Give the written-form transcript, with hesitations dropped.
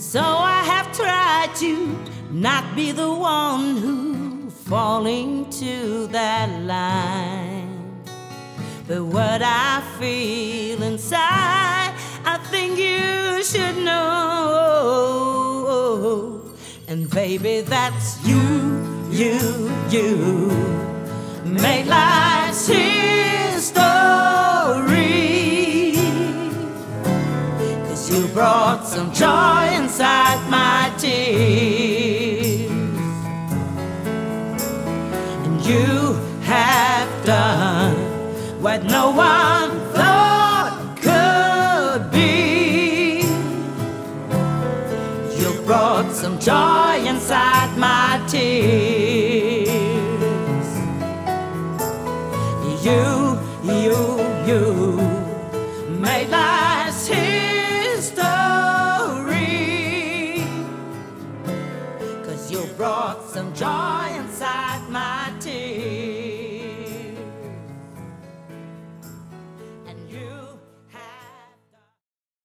So I have tried to not be the one who fall into that line. But what I feel inside, I think you should know. And baby, that's you make life's history. 'Cause you brought some joy inside my tears. And you have done what no one thought could be. You brought some joy inside my tears. You made life's history. 'Cause you brought some joy inside my tears.